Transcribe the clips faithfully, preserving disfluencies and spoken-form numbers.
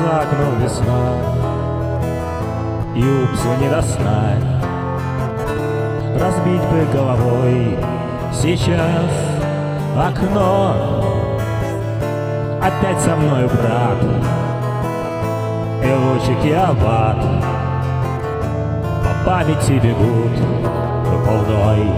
за окном весна, и Упсу не до сна. Разбить бы головой сейчас окно. Опять со мною, брат, и лучики аббат по памяти бегут волной.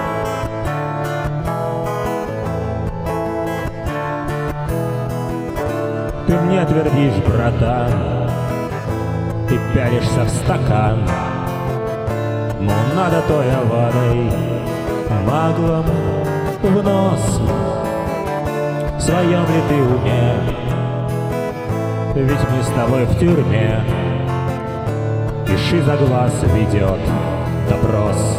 Ты мне твердишь, братан, ты пялишься в стакан, мол, надо той аварой маглом в нос. В своем ли ты уме? Ведь мы с тобой в тюрьме, и шиза глаз ведет допрос.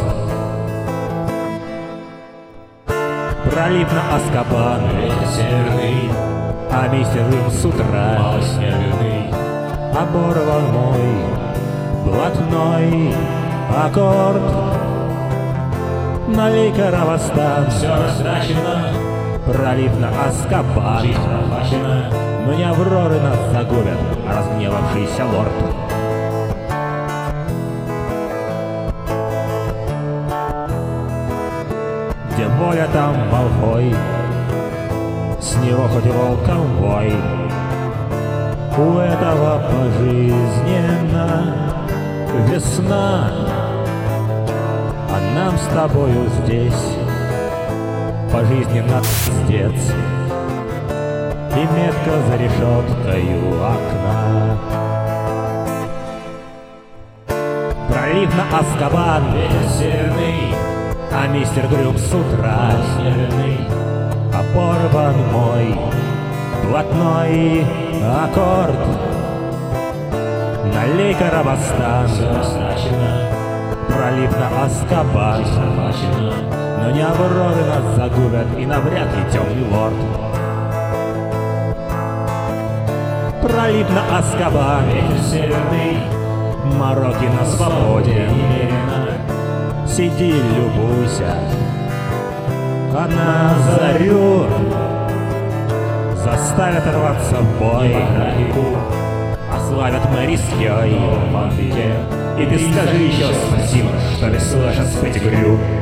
Пролив на Азкабан, ветер северный, а мистер Рым с утра малоснежный. Оборван мой блатной аккорд. Налей-ка Равостан, все растрачено. Пролив на Азкабан, жизнь захвачена. Но не авроры нас загубят, а разгневавшийся лорд. Где воля, там Малфой, с него хоть волком вой. У этого пожизненно весна, а нам с тобою здесь пожизненно пиздец. И метка за решеткою окна. Пролив на Азкабан, ветер северный, а мистер Грюм с утра снежный. Оборван мой блатной аккорд. Налей-ка Равостан, пролив на Азкабан. Но не авроры нас загубят, и навряд ли темный лорд. Пролив на Азкабан, ветер северный, мороки на свободе. Сиди, любуйся, а на зарю заставят рваться в бой, ославят Мэри с Йой. И ты скажи еще спасибо, что ли слышат с Петтигрю.